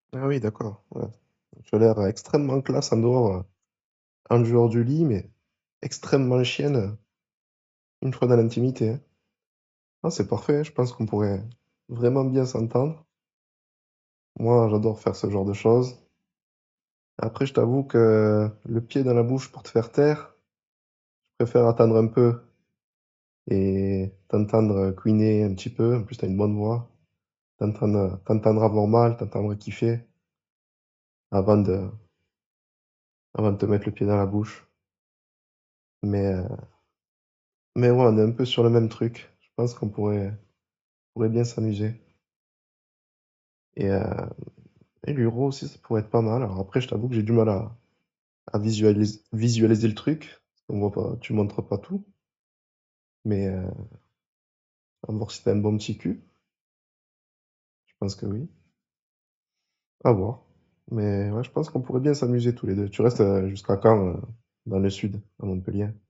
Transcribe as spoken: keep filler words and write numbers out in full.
Ah oui, d'accord, ouais. Tu as l'air extrêmement classe en dehors, heu, en dehors du lit, mais extrêmement chienne, heu, une fois dans l'intimité, hein. Ah, c'est parfait, je pense qu'on pourrait vraiment bien s'entendre. Moi, j'adore faire ce genre de choses. Après, je t'avoue que le pied dans la bouche pour te faire taire, je préfère attendre un peu et t'entendre couiner un petit peu. En plus, tu as une bonne voix. T'entendre t'entendre avoir mal, t'entendre kiffer avant de avant de te mettre le pied dans la bouche. Mais, heu, mais ouais, on est un peu sur le même truc. Je pense qu'on pourrait pourrait bien s'amuser et heu et l'uro aussi, ça pourrait être pas mal. Alors après, je t'avoue que j'ai du mal à à visualis visualiser le truc. On voit pas tu montres pas tout, mais heu, à voir si tu as un bon petit cul. Je pense que oui. À voir. Mais ouais, je pense qu'on pourrait bien s'amuser tous les deux. Tu restes, heu, jusqu'à quand, heu, dans le sud, à Montpellier?